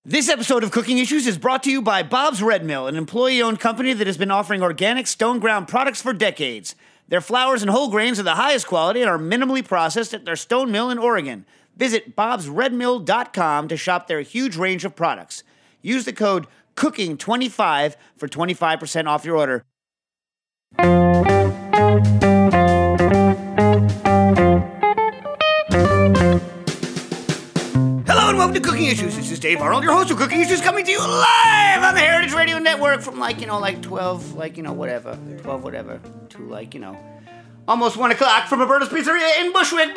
This episode of Cooking Issues is brought to you by Bob's Red Mill, an employee-owned company that has been offering organic stone ground products for decades. Their flours and whole grains are the highest quality and are minimally processed at their stone mill in Oregon. Visit bobsredmill.com to shop their huge range of products. Use the code COOKING25 for 25% off your order. Hello and welcome to Cooking Issues. This is Dave Arnold, your host of Cooking Issues, coming to you live on the Heritage Radio Network from 12, whatever, to almost 1 o'clock from Roberta's Pizzeria in Bushwick,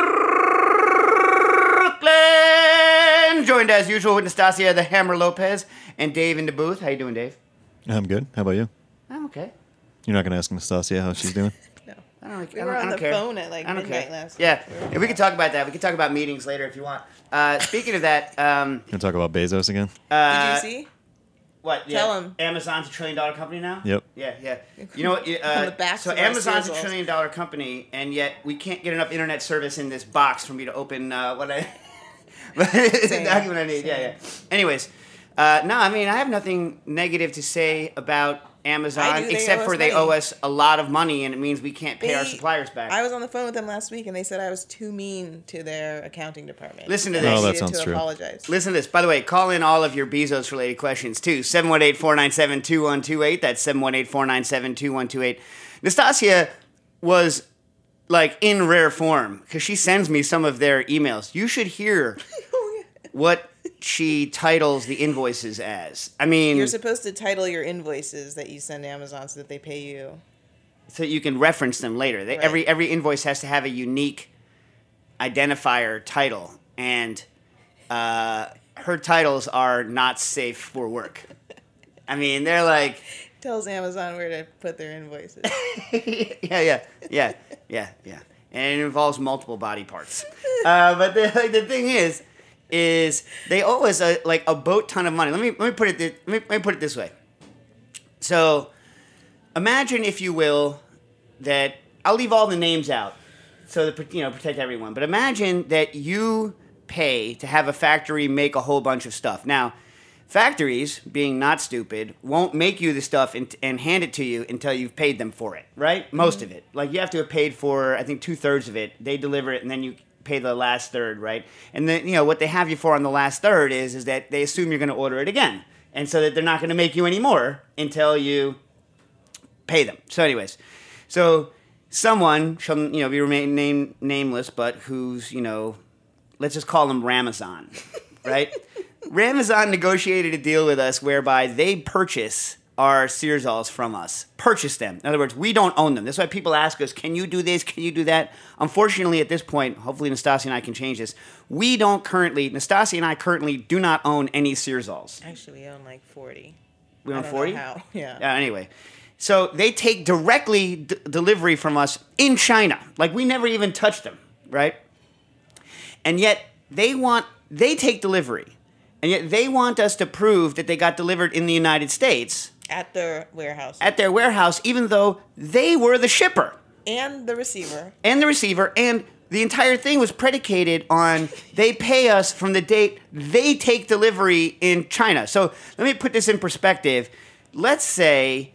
Brooklyn. Joined as usual with Nastasia the Hammer Lopez and Dave in the booth. How you doing, Dave? I'm good. How about you? I'm okay. You're not going to ask Nastasia how she's doing? No. We were on the phone at midnight last night. Yeah, and we can talk about that. We can talk about meetings later if you want. Speaking of that, Going to talk about Bezos again? Did you see? what? Yeah, Tell 'em. Amazon's $1 trillion company now. Yep. Yeah. You know what? On the backs So of our Amazon's $1 cereals. trillion company, and yet we can't get enough internet service in this box for me to open the document I need. Yeah. Anyways, I have nothing negative to say about Amazon, They except owe for us they money. owe us a lot of money, and it means we can't pay our suppliers back. I was on the phone with them last week, and they said I was too mean to their accounting department. Listen to And this. I Oh, that needed sounds to true. apologize. Listen to this. By the way, call in all of your Bezos-related questions, too. 718-497-2128. That's 718-497-2128. Nastasia was, in rare form, because she sends me some of their emails. You should hear what she titles the invoices as. I mean, You're supposed to title your invoices that you send Amazon so that they pay you. so you can reference them later. Right. Every invoice has to have a unique identifier title, and her titles are not safe for work. I mean, they're like, Tells Amazon where to put their invoices. yeah, and it involves multiple body parts. But the thing is they owe us a boat ton of money. Let me put it this way. So, imagine, if you will, that I'll leave all the names out, so that protect everyone. But imagine that you pay to have a factory make a whole bunch of stuff. Now, factories, being not stupid, won't make you the stuff and hand it to you until you've paid them for it, right? Most of it. You have to have paid for, I think, 2/3 of it. They deliver it, and then you pay the last third, right? And then, what they have you for on the last third is that they assume you're going to order it again. And so that they're not going to make you any more until you pay them. So anyways, someone shall, be remain nameless, but who's, let's just call him Ramazan, right? Ramazan negotiated a deal with us whereby they purchase our Searsalls from us. Purchase them. In other words, we don't own them. That's why people ask us, can you do this? Can you do that? Unfortunately, at this point, hopefully Nastasia and I can change this. Nastasia and I currently do not own any Searsalls. Actually, we own 40. We own I don't 40? know how. Yeah. Anyway. So they take directly delivery from us in China. We never even touched them, right? And yet they take delivery. And yet they want us to prove that they got delivered in the United States. At their warehouse. At their warehouse, even though they were the shipper. And the receiver. And the entire thing was predicated on they pay us from the date they take delivery in China. So let me put this in perspective. Let's say,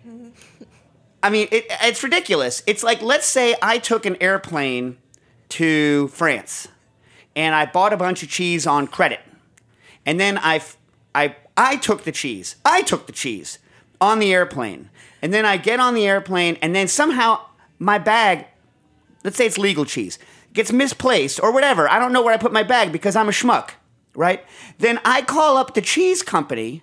it's ridiculous. It's let's say I took an airplane to France and I bought a bunch of cheese on credit. And then I took the cheese. On the airplane. And then I get on the airplane, and then somehow my bag, let's say it's legal cheese, gets misplaced or whatever. I don't know where I put my bag because I'm a schmuck, right? Then I call up the cheese company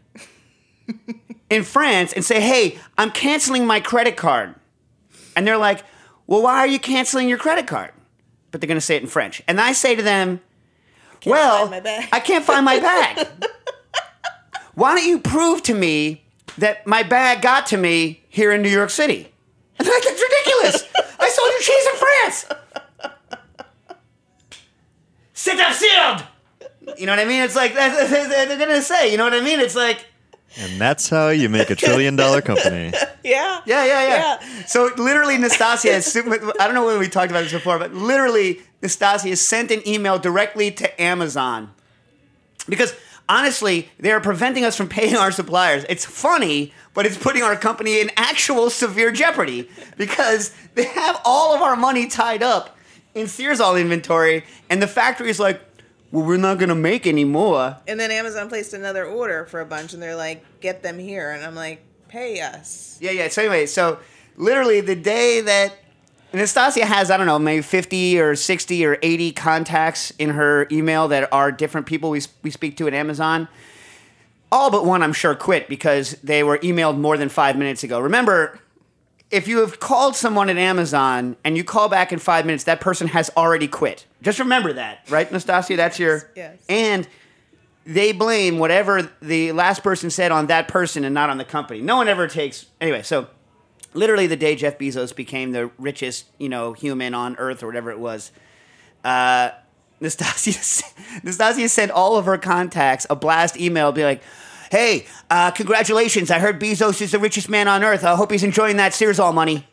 in France and say, hey, I'm canceling my credit card. And they're like, well, why are you canceling your credit card? But they're going to say it in French. And I say to them, Find my bag. I can't find my bag. Why don't you prove to me that my bag got to me here in New York City? And they're like, that's ridiculous. I sold you cheese in France. C'est absurde. You know what I mean? It's they're going to say, you know what I mean? It's And that's how you make $1 trillion company. Yeah. So literally, Nastasia, I don't know when we talked about this before, but literally, Nastasia sent an email directly to Amazon because honestly, they're preventing us from paying our suppliers. It's funny, but it's putting our company in actual severe jeopardy because they have all of our money tied up in Searsall inventory, and the factory is like, well, we're not going to make any more. And then Amazon placed another order for a bunch, and they're like, get them here. And I'm like, pay us. Yeah. So anyway, literally the day that Nastasia has, I don't know, maybe 50 or 60 or 80 contacts in her email that are different people we speak to at Amazon. All but one, I'm sure, quit because they were emailed more than 5 minutes ago. Remember, if you have called someone at Amazon and you call back in 5 minutes, that person has already quit. Just remember that, right, Nastasia? That's your... Yes. And they blame whatever the last person said on that person and not on the company. No one ever takes... Anyway, so literally the day Jeff Bezos became the richest, human on Earth or whatever it was, Nastasia sent all of her contacts a blast email, be like, hey, congratulations, I heard Bezos is the richest man on Earth. I hope he's enjoying that Searsall money.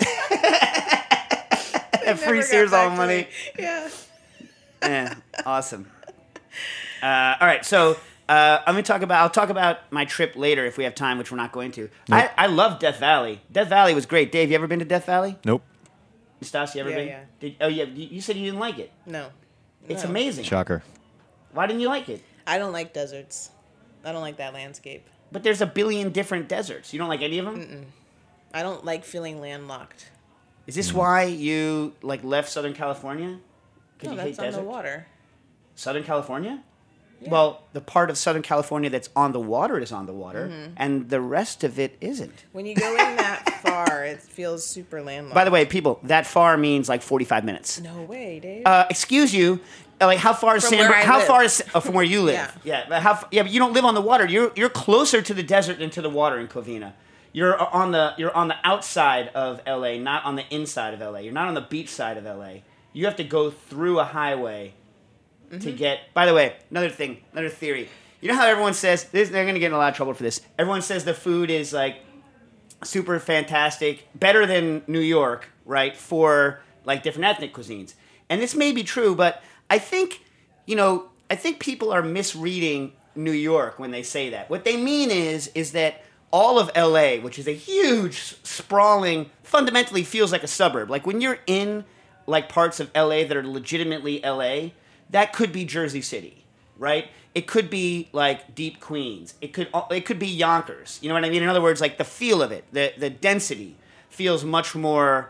That free Searsall money. Yeah. Yeah, awesome. All right, so I'll talk about my trip later if we have time, which we're not going to. Nope. I love Death Valley. Death Valley was great. Dave, you ever been to Death Valley? Nope. Nastasia, ever been? Yeah. You said you didn't like it. No. It's No. amazing. Shocker. Why didn't you like it? I don't like deserts. I don't like that landscape. But there's a billion different deserts. You don't like any of them? I don't like feeling landlocked. Is this why you left Southern California? No, that's on the water. Southern California? Yeah. Well, the part of Southern California that's on the water is on the water, and the rest of it isn't. When you go in that far, it feels super landlocked. By the way, people, that far means 45 minutes. No way, Dave. Excuse you. How far is From San? where I How live. far is from where you live? Yeah. But but you don't live on the water. You're closer to the desert than to the water in Covina. You're on the outside of LA, not on the inside of LA. You're not on the beach side of LA. You have to go through a highway to get. By the way, another theory. You know how everyone says this? They're going to get in a lot of trouble for this. Everyone says the food is super fantastic, better than New York, right? For different ethnic cuisines, and this may be true, but I think people are misreading New York when they say that. What they mean is that all of LA, which is a huge, sprawling, fundamentally feels like a suburb. Like when you're in parts of LA that are legitimately LA, that could be Jersey City, right? It could be deep Queens. It could be Yonkers. You know what I mean? In other words, the feel of it, the density feels much more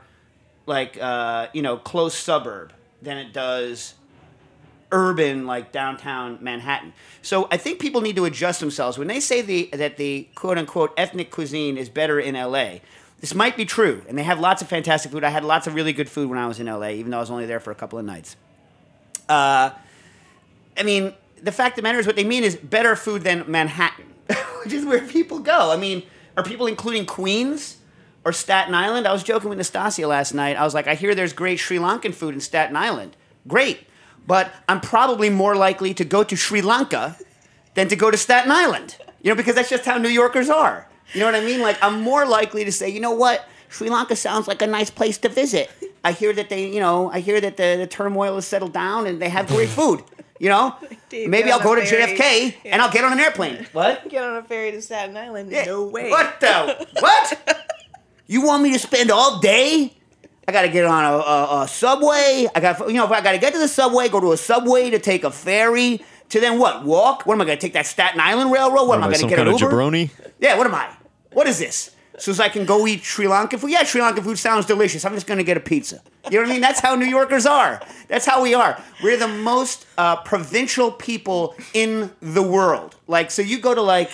close suburb than it does urban downtown Manhattan. So I think people need to adjust themselves when they say that the quote unquote ethnic cuisine is better in LA. This might be true, and they have lots of fantastic food. I had lots of really good food when I was in LA, even though I was only there for a couple of nights. The fact of the matter is what they mean is better food than Manhattan, which is where people go. Are people including Queens or Staten Island? I was joking with Nastasia last night. I was like, I hear there's great Sri Lankan food in Staten Island. Great. But I'm probably more likely to go to Sri Lanka than to go to Staten Island. Because that's just how New Yorkers are. You know what I mean? I'm more likely to say, you know what? Sri Lanka sounds like a nice place to visit. I hear that the turmoil has settled down and they have great food. Dave, Maybe get I'll on go a to ferry. JFK and I'll get on an airplane. What? Get on a ferry to Staten Island. Yeah. No way. What the? What? You want me to spend all day? I got to get on a subway. If I got to get to the subway, go to a subway to take a ferry to then what? Walk? What am I going to take that Staten Island Railroad? What am I going to Some get kind an of Uber? jabroni? Yeah, what am I? What is this? So as I can go eat Sri Lankan food? Yeah, Sri Lankan food sounds delicious. I'm just going to get a pizza. You know what I mean? That's how New Yorkers are. That's how we are. We're the most provincial people in the world. So you go to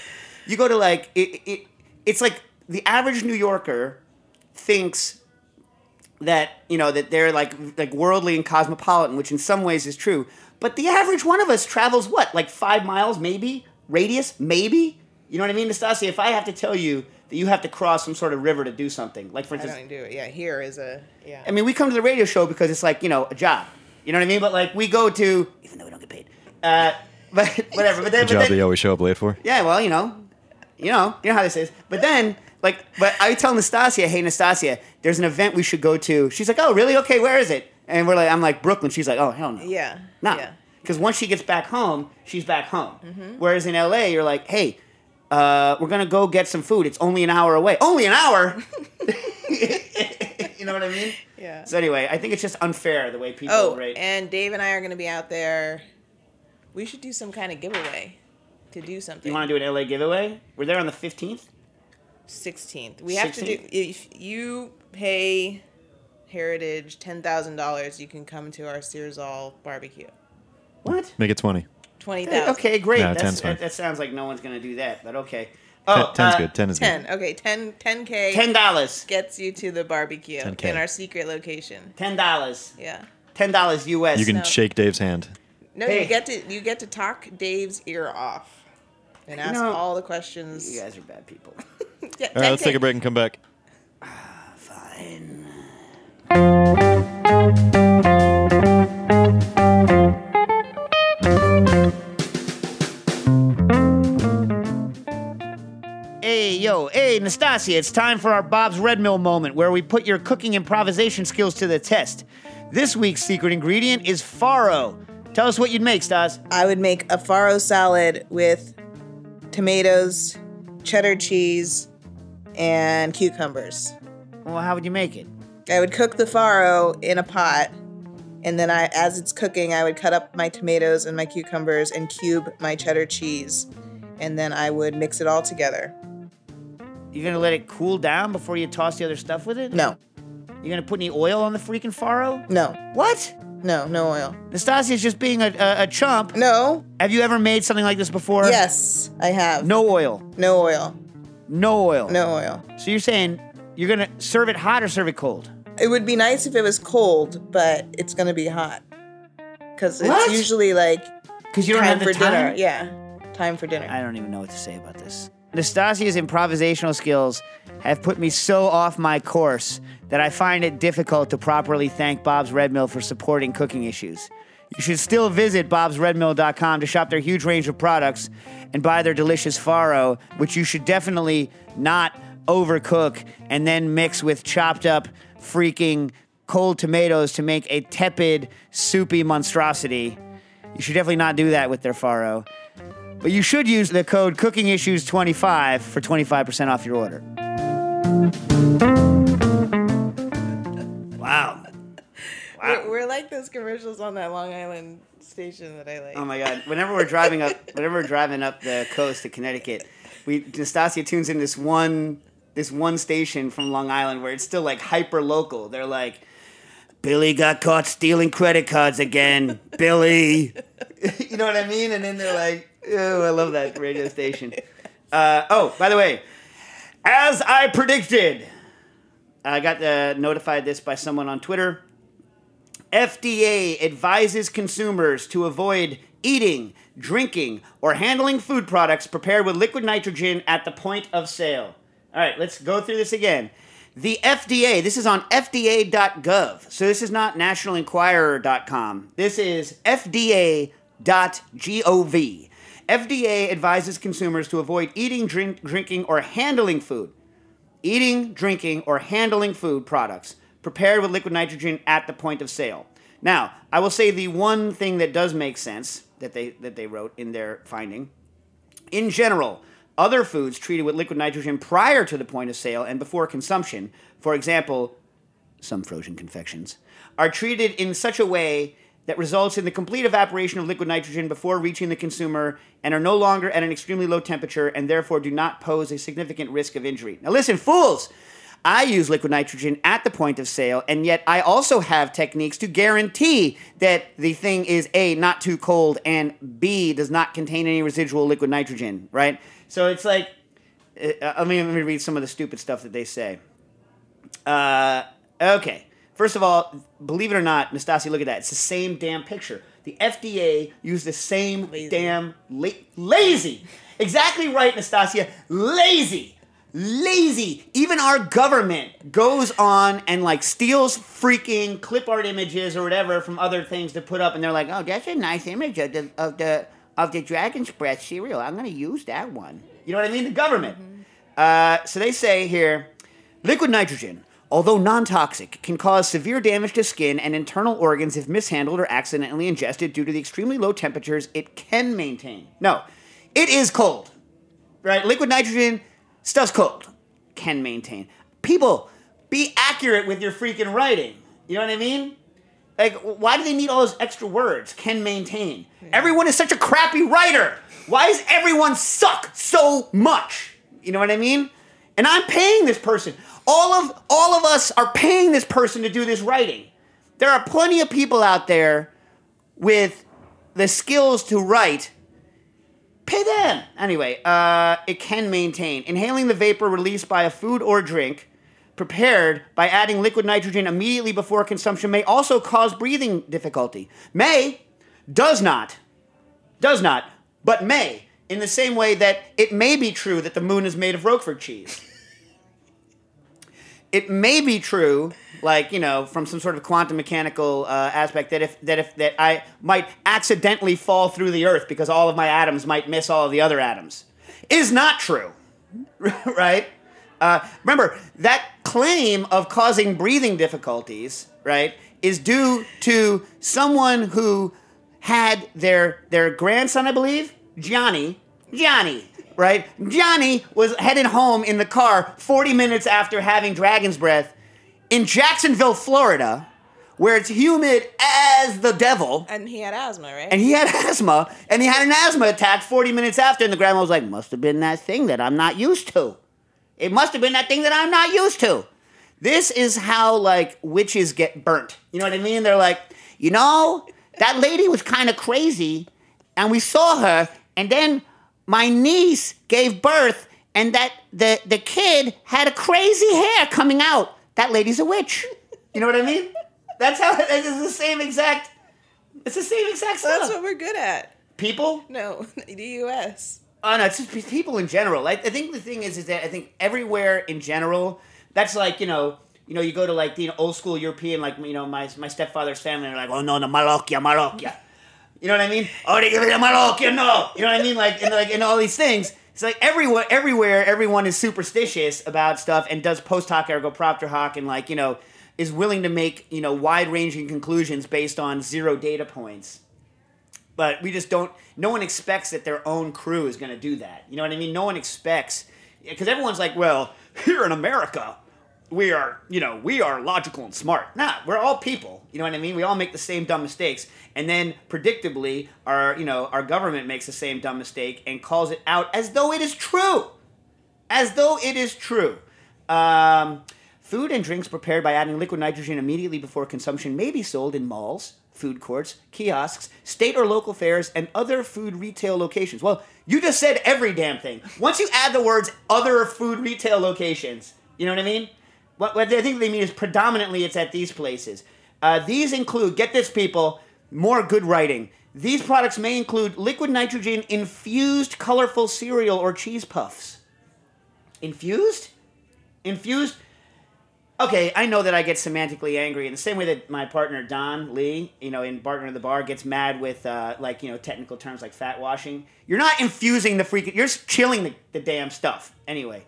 it's like the average New Yorker thinks that that they're like worldly and cosmopolitan, which in some ways is true. But the average one of us travels what, 5 miles, maybe radius, maybe. You know what I mean, Nastasia? If I have to tell you that you have to cross some sort of river to do something, for I instance, don't do it. Yeah, here is a yeah. we come to the radio show because it's a job. You know what I mean? But we go to, even though we don't get paid, but whatever. But then, The job that you always show up late for? yeah, well, you know how this is. But then, but I tell Nastasia, hey, Nastasia, there's an event we should go to. She's like, oh, really? Okay, where is it? And I'm like, Brooklyn. She's like, oh, hell no. Yeah. No. Yeah. Because once she gets back home, she's back home. Whereas in LA, you're like, hey, we're going to go get some food. It's only an hour away. Only an hour? You know what I mean? Yeah. So anyway, I think it's just unfair the way people rate. And Dave and I are going to be out there. We should do some kind of giveaway to do something. You want to do an LA giveaway? We're there on the 15th? 16th. We have to do, if you pay Heritage $10,000, you can come to our Searsall barbecue. What? Make it 20. 20,000. Okay, great. No, 10's fine. That sounds like no one's going to do that, but okay. 10's good. 10 is 10. good. Okay, 10K $10. gets you to the barbecue 10K. in our secret location. $10. Yeah. $10 US. You can No. shake Dave's hand. No, Hey. you get to talk Dave's ear off and ask all the questions. You guys are bad people. Yeah, All right, let's 10K. take a break and come back. Fine. Hey, Nastasia, it's time for our Bob's Red Mill moment where we put your cooking improvisation skills to the test. This week's secret ingredient is farro. Tell us what you'd make, Stas. I would make a farro salad with tomatoes, cheddar cheese, and cucumbers. Well, how would you make it? I would cook the farro in a pot, and then as it's cooking, I would cut up my tomatoes and my cucumbers and cube my cheddar cheese, and then I would mix it all together. You're going to let it cool down before you toss the other stuff with it? No, You're going to put any oil on the freaking farro? no, What? no oil. Nastasia's just being a chump. No, Have you ever made something like this before? yes, I have. No oil. No oil. No oil. No oil. So you're saying you're going to serve it hot or serve it cold? It would be nice if it was cold, but it's going to be hot. Because it's What? usually like Because you don't time have the for time? dinner. Yeah, time for dinner. I don't even know what to say about this. Nastasia's improvisational skills have put me so off my course that I find it difficult to properly thank Bob's Red Mill for supporting cooking issues. You should still visit bobsredmill.com to shop their huge range of products and buy their delicious farro, which you should definitely not overcook and then mix with chopped up freaking cold tomatoes to make a tepid, soupy monstrosity. You should definitely not do that with their farro. But you should use the code CookingIssues25 for 25% off your order. Wow. We're like those commercials on that Long Island station that I like. Oh my God! Whenever we're driving up the coast to Connecticut, Nastasia tunes in this one station from Long Island where it's still like hyper local. They're like, Billy got caught stealing credit cards again. Billy, you know what I mean? And then they're like, oh, I love that radio station. By the way, as I predicted, I got notified this by someone on Twitter. FDA advises consumers to avoid eating, drinking, or handling food products prepared with liquid nitrogen at the point of sale. All right, let's go through this again. The FDA, this is on FDA.gov, so this is not nationalenquirer.com. This is FDA.gov. FDA advises consumers to avoid eating, drinking, or handling food. Eating, drinking, or handling food products prepared with liquid nitrogen at the point of sale. Now, I will say the one thing that does make sense that they wrote in their finding. In general, other foods treated with liquid nitrogen prior to the point of sale and before consumption, for example, some frozen confections, are treated in such a way that results in the complete evaporation of liquid nitrogen before reaching the consumer and are no longer at an extremely low temperature and therefore do not pose a significant risk of injury. Now listen, fools! I use liquid nitrogen at the point of sale, and yet I also have techniques to guarantee that the thing is A, not too cold, and B, does not contain any residual liquid nitrogen, right? So it's like, let me read some of the stupid stuff that they say. Okay. First of all, believe it or not, Nastasia, look at that. It's the same damn picture. The FDA used the same damn lazy. Exactly right, Nastasia. Lazy. Even our government goes on and like steals freaking clip art images or whatever from other things to put up, and they're like, "Oh, that's a nice image of the Dragon's Breath cereal. I'm going to use that one." You know what I mean? The government. So they say here, liquid nitrogen, although non-toxic, can cause severe damage to skin and internal organs if mishandled or accidentally ingested due to the extremely low temperatures it can maintain. No, it is cold, right? Liquid nitrogen, stuff's cold, can maintain. People, be accurate with your freaking writing. You know what I mean? Like, why do they need all those extra words? Can maintain. Everyone is such a crappy writer. Why does everyone suck so much? You know what I mean? And I'm paying this person. All of us are paying this person to do this writing. There are plenty of people out there with the skills to write. Pay them. Anyway, it can maintain. Inhaling the vapor released by a food or drink prepared by adding liquid nitrogen immediately before consumption may also cause breathing difficulty. Does not, but may, in the same way that it may be true that the moon is made of Roquefort cheese. It may be true, like, you know, from some sort of quantum mechanical aspect, that I might accidentally fall through the earth because all of my atoms might miss all of the other atoms. Is not true, right? Remember, that claim of causing breathing difficulties, right, is due to someone who had their grandson, I believe, Johnny, right? Johnny was headed home in the car 40 minutes after having dragon's breath in Jacksonville, Florida, where it's humid as the devil. And he had asthma, right? And he had asthma, and he had an asthma attack 40 minutes after, and the grandma was like, must have been that thing that I'm not used to. It must have been that thing that I'm not used to. This is how, like, witches get burnt. You know what I mean? They're like, you know, that lady was kind of crazy, and we saw her, and then my niece gave birth, and that the kid had a crazy hair coming out. That lady's a witch. You know what I mean? That's how it's the same exact. It's the same exact stuff. That's what we're good at. People? No, the U.S. Oh no, it's just people in general. I think the thing is that I think everywhere in general, that's like, you know, you go to like the old school European, like, you know, my stepfather's family, and they're like, oh no, Malocchia. You know what I mean? Oh, they give it a Malocchia, no. You know what I mean? Like in all these things. It's like everywhere, everyone is superstitious about stuff and does post hoc ergo propter hoc, and, like, you know, is willing to make, you know, wide-ranging conclusions based on 0 data points. But we just don't, no one expects that their own crew is going to do that. You know what I mean? No one expects, because everyone's like, well, here in America, we are logical and smart. Nah, we're all people. You know what I mean? We all make the same dumb mistakes. And then, predictably, our government makes the same dumb mistake and calls it out as though it is true. As though it is true. Food and drinks prepared by adding liquid nitrogen immediately before consumption may be sold in malls, food courts, kiosks, state or local fairs, and other food retail locations. Well, you just said every damn thing. Once you add the words other food retail locations, you know what I mean? What I think they mean is predominantly it's at these places. These include, get this, people, more good writing. These products may include liquid nitrogen infused colorful cereal or cheese puffs. Infused? Infused? Okay, I know that I get semantically angry in the same way that my partner Don Lee, you know, in Partner of the Bar, gets mad with technical terms like fat washing. You're not infusing the freaking, you're just chilling the damn stuff. Anyway,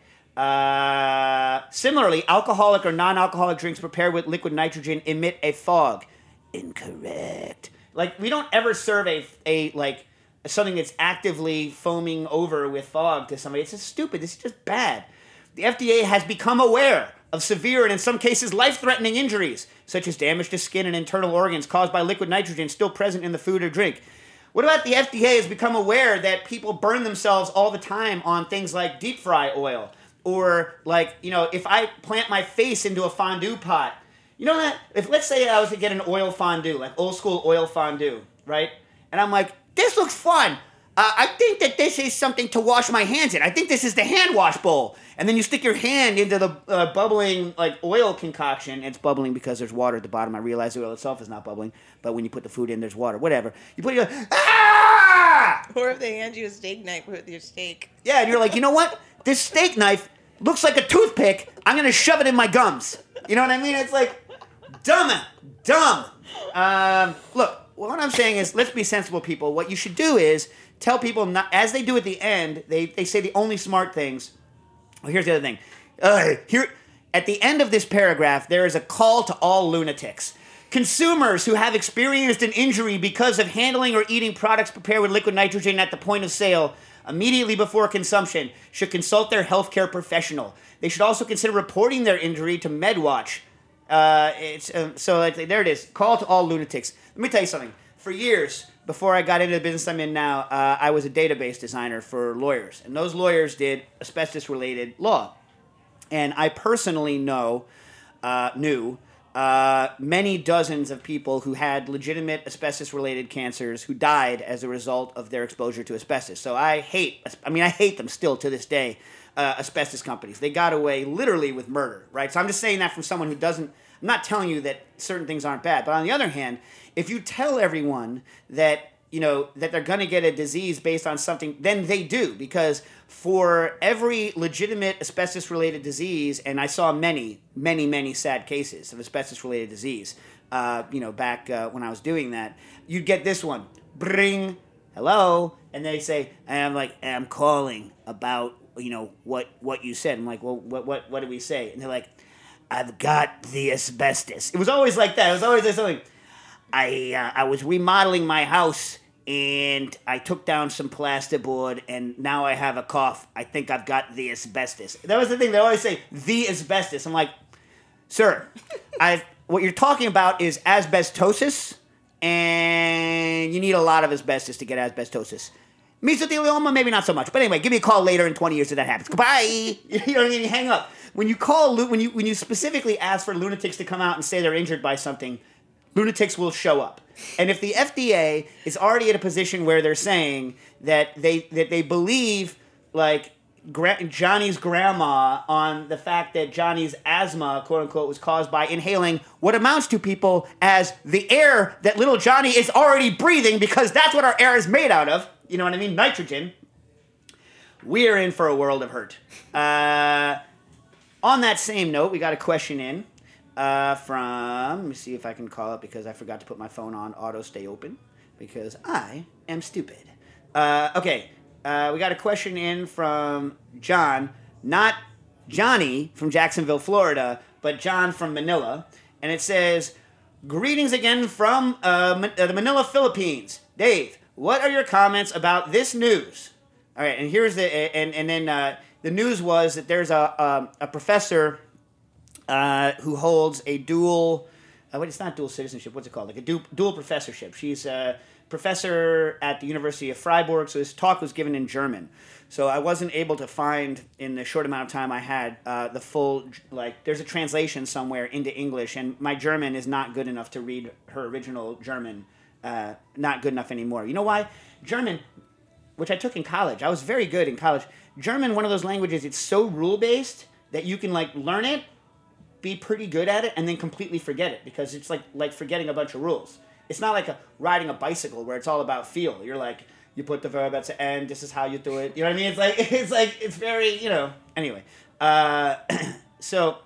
similarly, alcoholic or non-alcoholic drinks prepared with liquid nitrogen emit a fog. Incorrect. Like, we don't ever serve a something that's actively foaming over with fog to somebody. It's just stupid. It's just bad. The FDA has become aware of severe and in some cases life-threatening injuries, such as damage to skin and internal organs caused by liquid nitrogen still present in the food or drink. What about the FDA has become aware that people burn themselves all the time on things like deep fry oil, or, like, you know, if I plant my face into a fondue pot, you know that, if let's say I was to get an oil fondue, like old school oil fondue, right? And I'm like, this looks fun. I think that this is something to wash my hands in. I think this is the hand wash bowl. And then you stick your hand into the bubbling, like, oil concoction. It's bubbling because there's water at the bottom. I realize the oil itself is not bubbling. But when you put the food in, there's water. Whatever. You put your, ah! Or if they hand you a steak knife with your steak. Yeah, and you're like, you know what? This steak knife looks like a toothpick. I'm going to shove it in my gums. You know what I mean? It's like, dumb. Look, what I'm saying is, let's be sensible people. What you should do is tell people, not, as they do at the end, they say the only smart things. Well, here's the other thing. At the end of this paragraph, there is a call to all lunatics. Consumers who have experienced an injury because of handling or eating products prepared with liquid nitrogen at the point of sale immediately before consumption should consult their healthcare professional. They should also consider reporting their injury to MedWatch. There it is. Call to all lunatics. Let me tell you something. For years, before I got into the business I'm in now, I was a database designer for lawyers. And those lawyers did asbestos-related law. And I personally knew many dozens of people who had legitimate asbestos-related cancers who died as a result of their exposure to asbestos. So I hate them still to this day, asbestos companies. They got away literally with murder, right? So I'm just saying that from someone who doesn't, I'm not telling you that certain things aren't bad. But on the other hand, if you tell everyone that, that they're going to get a disease based on something, then they do. Because for every legitimate asbestos-related disease, and I saw many, many, many sad cases of asbestos-related disease, back when I was doing that, you'd get this one, bring, hello, and they say, and I'm like, I'm calling about, what you said. I'm like, well, what did we say? And they're like, I've got the asbestos. It was always like that. It was always like something. I was remodeling my house, and I took down some plasterboard, and now I have a cough. I think I've got the asbestos. That was the thing. They always say, the asbestos. I'm like, sir, what you're talking about is asbestosis, and you need a lot of asbestos to get asbestosis. Mesothelioma, maybe not so much. But anyway, give me a call later in 20 years if that happens. Goodbye. You know what I mean? You hang up. When you call, when you specifically ask for lunatics to come out and say they're injured by something, lunatics will show up. And if the FDA is already at a position where they're saying that they believe, like, Johnny's grandma on the fact that Johnny's asthma, quote unquote, was caused by inhaling what amounts to people as the air that little Johnny is already breathing, because that's what our air is made out of. You know what I mean? Nitrogen. We're in for a world of hurt. On that same note, we got a question in from, let me see if I can call it, because I forgot to put my phone on auto stay open, because I am stupid. Okay. We got a question in from John, not Johnny from Jacksonville, Florida, but John from Manila. And it says, greetings again from the Manila, Philippines. Dave, what are your comments about this news? All right, and here's the news was that there's a professor who holds a dual, it's not dual citizenship, what's it called? Like a dual professorship. She's a professor at the University of Freiburg, so this talk was given in German. So I wasn't able to find, in the short amount of time I had, the full, there's a translation somewhere into English, and my German is not good enough to read her original German, not good enough anymore. You know why? German, which I took in college, I was very good in college. German, one of those languages, it's so rule-based that you can, learn it, be pretty good at it, and then completely forget it, because it's like forgetting a bunch of rules. It's not like riding a bicycle where it's all about feel. You're like, you put the verb at the end, this is how you do it. You know what I mean? It's very, Anyway, so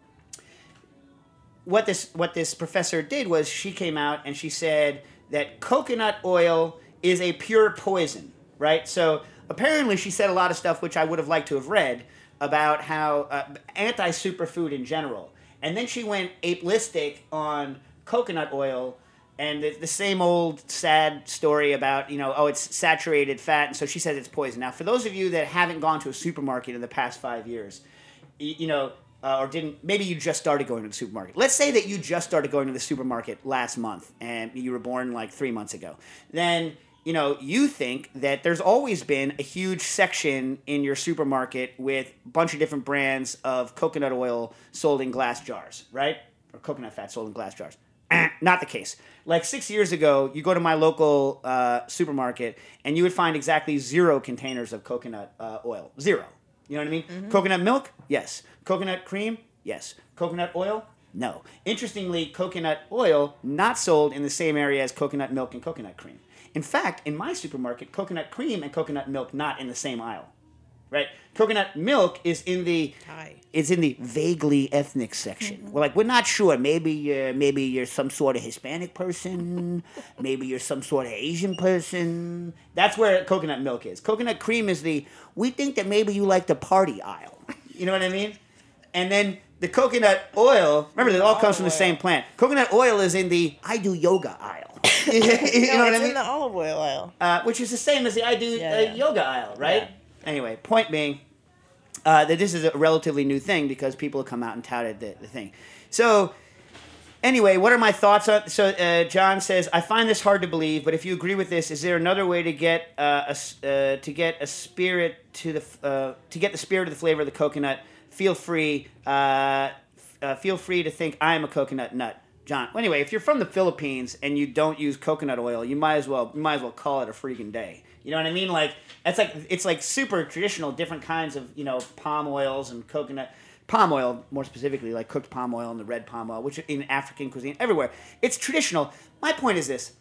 what this professor did was she came out and she said that coconut oil is a pure poison, right? So apparently she said a lot of stuff which I would have liked to have read about how anti-superfood in general. And then she went ape-listic on coconut oil, and the same old sad story about, it's saturated fat, and so she says it's poison. Now, for those of you that haven't gone to a supermarket in the past 5 years, or didn't, maybe you just started going to the supermarket. Let's say that you just started going to the supermarket last month, and you were born 3 months ago. Then, you think that there's always been a huge section in your supermarket with a bunch of different brands of coconut oil sold in glass jars, right? Or coconut fat sold in glass jars. Not the case. 6 years ago, you go to my local supermarket, and you would find exactly 0 containers of coconut oil. 0. You know what I mean? Mm-hmm. Coconut milk? Yes. Coconut cream? Yes. Coconut oil? No. Interestingly, coconut oil not sold in the same area as coconut milk and coconut cream. In fact, in my supermarket, coconut cream and coconut milk not in the same aisle. Right? Coconut milk is in the vaguely ethnic section. Mm-hmm. We're not sure. Maybe you're some sort of Hispanic person. Maybe you're some sort of Asian person. That's where coconut milk is. Coconut cream is we think that maybe you like the party aisle. You know what I mean? And then the coconut oil, remember, it all comes from the Olive same oil. plant. Coconut oil is in the I do yoga aisle. you know No, what it's I mean? in the olive oil aisle. Which is the same as the I do Yeah. yoga aisle, right? Yeah. Anyway, point being that this is a relatively new thing because people have come out and touted the thing. So, anyway, what are my thoughts on? So, John says, I find this hard to believe, but if you agree with this, is there another way to get to get the spirit of the flavor of the coconut? Feel free to think I am a coconut nut. John. Well, anyway, if you're from the Philippines and you don't use coconut oil, you might as well call it a freaking day. You know what I mean? Like it's like super traditional, different kinds of palm oils and coconut palm oil, more specifically, like cooked palm oil and the red palm oil, which in African cuisine everywhere it's traditional. My point is this.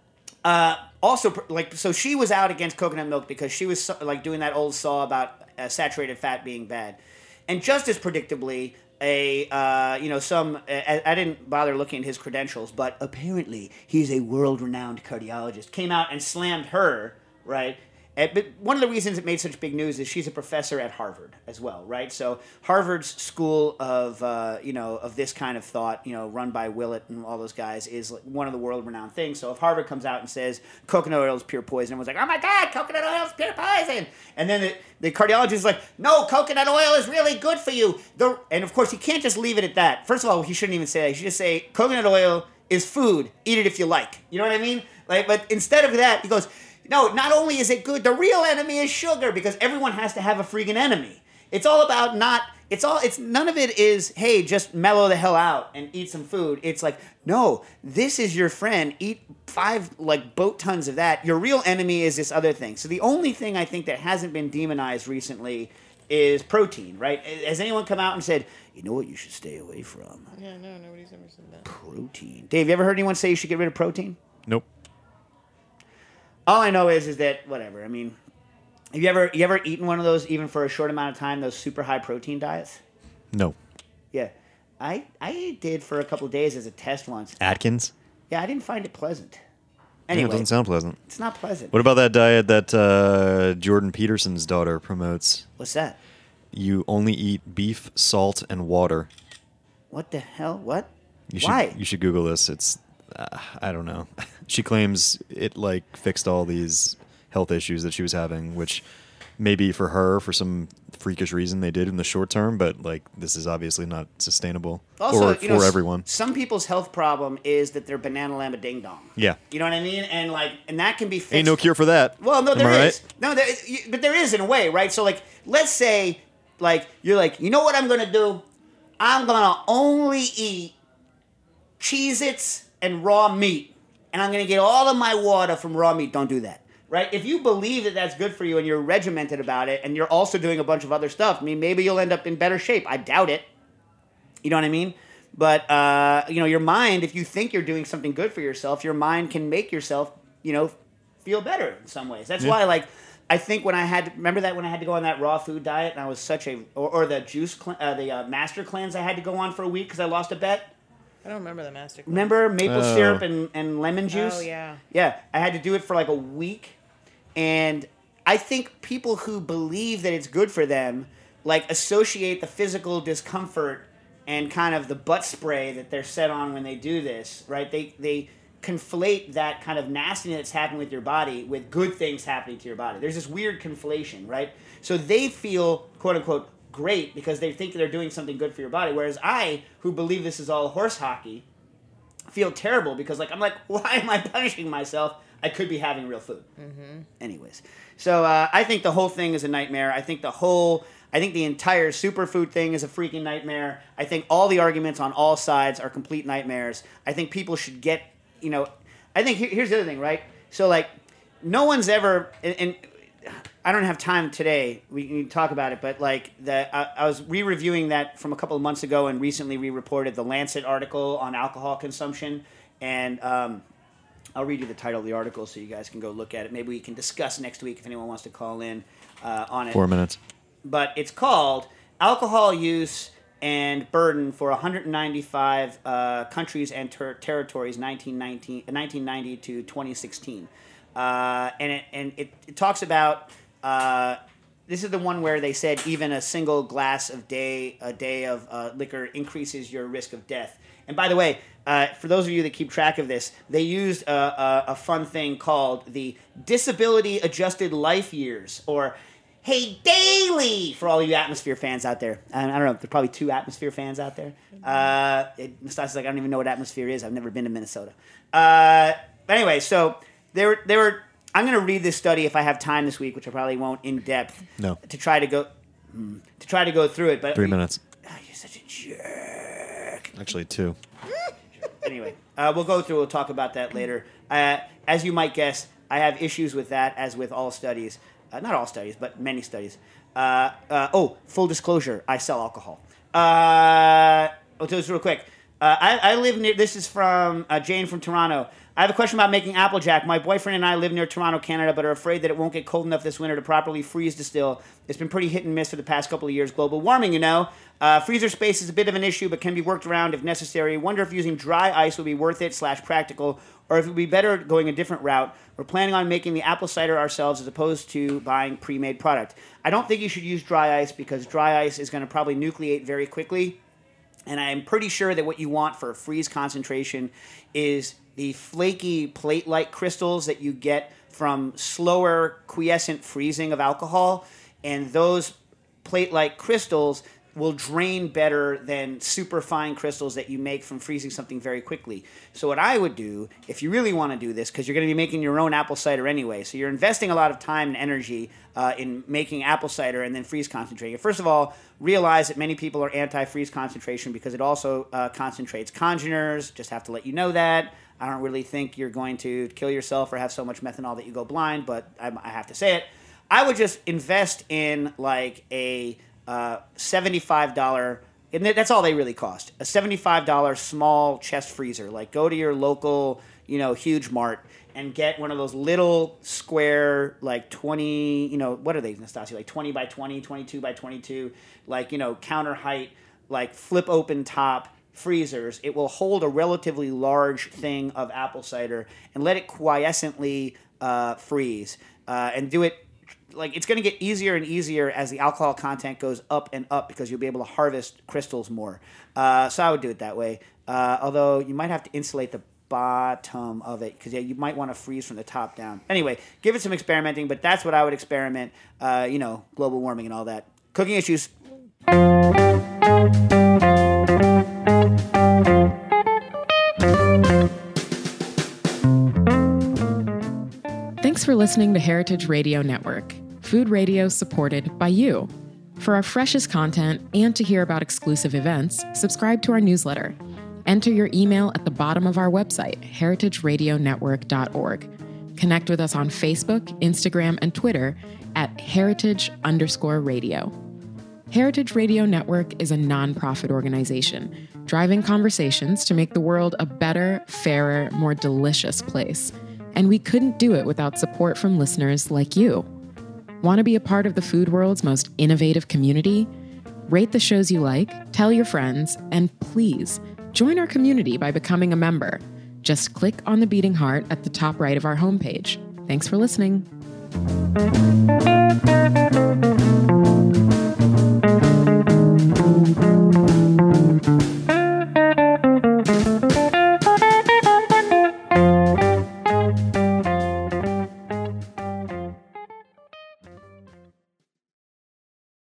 Also, so she was out against coconut milk because she was like doing that old saw about saturated fat being bad, and just as predictably. I didn't bother looking at his credentials, but apparently he's a world-renowned cardiologist. Came out and slammed her, right? But one of the reasons it made such big news is she's a professor at Harvard as well, right? So Harvard's school of of this kind of thought, run by Willett and all those guys, is like one of the world-renowned things. So if Harvard comes out and says coconut oil is pure poison, everyone's like, oh my God, coconut oil is pure poison. And then the cardiologist is like, no, coconut oil is really good for you. And of course, you can't just leave it at that. First of all, he shouldn't even say that. He should just say coconut oil is food. Eat it if you like. You know what I mean? But instead of that, he goes, no, not only is it good, the real enemy is sugar, because everyone has to have a freaking enemy. It's all about none of it is, hey, just mellow the hell out and eat some food. It's like, no, this is your friend. Eat 5 boat tons of that. Your real enemy is this other thing. So the only thing I think that hasn't been demonized recently is protein, right? Has anyone come out and said, you know what you should stay away from? Yeah, no, nobody's ever said that. Protein. Dave, you ever heard anyone say you should get rid of protein? Nope. All I know is that whatever. I mean, have you ever eaten one of those even for a short amount of time? Those super high protein diets. No. Yeah, I did for a couple of days as a test once. Atkins? Yeah, I didn't find it pleasant. Yeah, Anyway, it doesn't sound pleasant. it's not pleasant. What about that diet that Jordan Peterson's daughter promotes? What's that? You only eat beef, salt, and water. What the hell? What? You Why? should, you should Google this. It's, I don't know. She claims it fixed all these health issues that she was having, which maybe for her, for some freakish reason, they did in the short term, but this is obviously not sustainable Also, for everyone. Some people's health problem is that they're banana lama ding dong. Yeah. You know what I mean? And that can be fixed. Ain't no cure for that. Well, no, Am there I is. right? No, but there is in a way, right? So, let's say, you're like, you know what I'm going to do? I'm going to only eat Cheez-Its and raw meat. And I'm going to get all of my water from raw meat. Don't do that, right? If you believe that that's good for you and you're regimented about it and you're also doing a bunch of other stuff, I mean, maybe you'll end up in better shape. I doubt it. You know what I mean? But, your mind, if you think you're doing something good for yourself, your mind can make yourself, feel better in some ways. That's why, I think when I had to go on that raw food diet, and I was such or the the master cleanse I had to go on for a week because I lost a bet. I don't remember the master. Remember maple Oh. syrup and lemon juice? Oh, yeah. Yeah, I had to do it for a week, and I think people who believe that it's good for them associate the physical discomfort and kind of the butt spray that they're set on when they do this, right? They conflate that kind of nastiness that's happening with your body with good things happening to your body. There's this weird conflation, right? So they feel, quote unquote, great because they think they're doing something good for your body. Whereas I, who believe this is all horse hockey, feel terrible because I'm like, why am I punishing myself? I could be having real food. Mm-hmm. Anyways, so I think the whole thing is a nightmare. I think the entire superfood thing is a freaking nightmare. I think all the arguments on all sides are complete nightmares. I think people should get, I think here's the other thing, right? So no one's ever, and I don't have time today. We can talk about it, but I was re-reviewing that from a couple of months ago and recently re-reported the Lancet article on alcohol consumption. And I'll read you the title of the article so you guys can go look at it. Maybe we can discuss next week if anyone wants to call in on it. 4 minutes. But it's called Alcohol Use and Burden for 195 Countries and Territories 1990 to 2016. And it talks about this is the one where they said even a single glass a day of liquor increases your risk of death. And by the way, for those of you that keep track of this, they used a fun thing called the Disability Adjusted Life Years, or Hey Daily, for all you Atmosphere fans out there. I don't know, there's probably 2 Atmosphere fans out there. Nastasia's like, I don't even know what Atmosphere is. I've never been to Minnesota. But anyway, so they were. I'm going to read this study if I have time this week, which I probably won't in depth. No. To try to go through it. But 3 minutes. Oh, you're such a jerk. Actually, 2. Anyway, we'll go through. We'll talk about that later. As you might guess, I have issues with that, as with all studies. Not all studies, but many studies. Full disclosure, I sell alcohol. I'll do this real quick. I live near, this is from Jane from Toronto. I have a question about making Applejack. My boyfriend and I live near Toronto, Canada, but are afraid that it won't get cold enough this winter to properly freeze distill. It's been pretty hit and miss for the past couple of years. Global warming, you know. Freezer space is a bit of an issue, but can be worked around if necessary. Wonder if using dry ice would be worth it / practical, or if it would be better going a different route. We're planning on making the apple cider ourselves as opposed to buying pre-made product. I don't think you should use dry ice because dry ice is going to probably nucleate very quickly. And I'm pretty sure that what you want for a freeze concentration is the flaky plate-like crystals that you get from slower quiescent freezing of alcohol. And those plate-like crystals will drain better than super fine crystals that you make from freezing something very quickly. So what I would do, if you really want to do this, because you're going to be making your own apple cider anyway, so you're investing a lot of time and energy in making apple cider and then freeze concentrating. First of all, realize that many people are anti-freeze concentration because it also concentrates congeners. Just have to let you know that. I don't really think you're going to kill yourself or have so much methanol that you go blind, but I have to say it. I would just invest in like a $75, and that's all they really cost. A $75 small chest freezer. Like go to your local, huge mart and get one of those little square, like 20, what are they, Nastasia? Like 20 by 20, 22 by 22, like, counter height, like flip open top freezers. It will hold a relatively large thing of apple cider and let it quiescently freeze and do it. Like, it's going to get easier and easier as the alcohol content goes up and up because you'll be able to harvest crystals more. So I would do it that way. Although you might have to insulate the bottom of it because you might want to freeze from the top down. Anyway, give it some experimenting, but that's what I would experiment. Global warming and all that. Cooking issues. Thanks for listening to Heritage Radio Network, food radio supported by you. For our freshest content and to hear about exclusive events, subscribe to our newsletter. Enter your email at the bottom of our website, heritageradionetwork.org. Connect with us on Facebook, Instagram, and Twitter at heritage_radio. Heritage Radio Network is a nonprofit organization driving conversations to make the world a better, fairer, more delicious place. And we couldn't do it without support from listeners like you. Want to be a part of the food world's most innovative community? Rate the shows you like, tell your friends, and please join our community by becoming a member. Just click on the beating heart at the top right of our homepage. Thanks for listening.